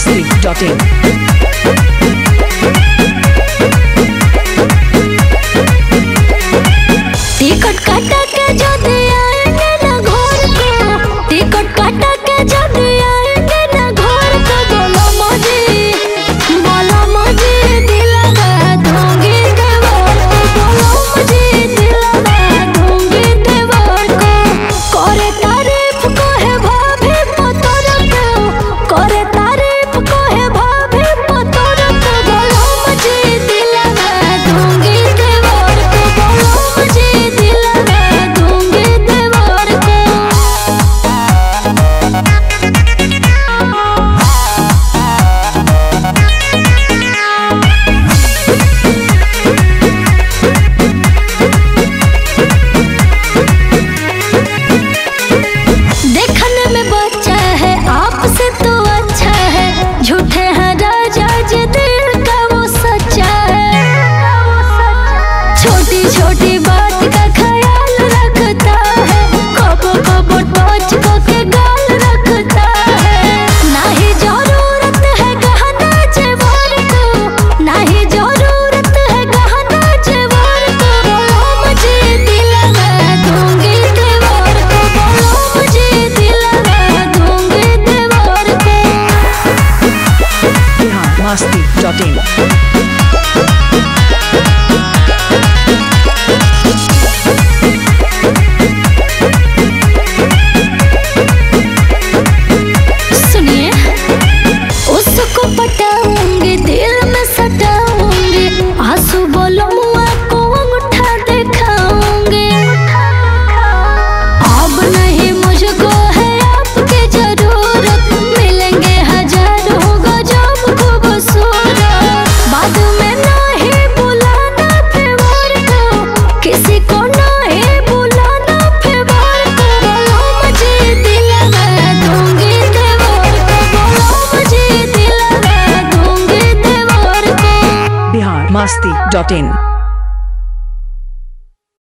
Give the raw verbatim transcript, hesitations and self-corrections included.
masti dot in. Ticket काटा के जो दिया ना घर को, टिकट काटा के जो दिया ना घर को, बोलो मुझे बोलो मुझे दिलवा दूंगी देवर को, बोलो मुझे दिलवा दूंगी देवर को। करे तारीफ को है भाभी पतोर को, करे तारीफ को है भाभी पतोर को, बोलो मुझे दिलवा दूंगी देवर को, बोलो मुझे दिलवा दूंगी देवर को। देखने में बच्चा है आपसे तो अच्छा है, झूठे हैं राजा जी दिल का वो सच्चा है। छोटी छोटी बात का ख्याल रखता है, कबो कबो टच को के गाल रखता है। नहीं जरूरत है गहना जेवर को, नहीं जरूरत है गहना जेवर को, बोलो मुझे दिलवा दूंगी देवर को, बोलो मुझे दिलवा दूंगी देवर को। Bihar masti dot in. सुनिए, उसको पटाऊंगी दिल में सटाऊंगी, आंसू बोलो मुआ को अंगूठा दिखाऊंगी। अब नहीं मुझको है आपकी जरूरत, मिलेंगे हजारों गजब खूबसूरत। बाद में नहीं बुलाना फेवर को, किसी को नहीं बुलाना फेवर को, बोलो मुझे दिलवा दूंगी देवर को, बोलो मुझे दिलवा दूंगी देवर को। Bihar masti dot in.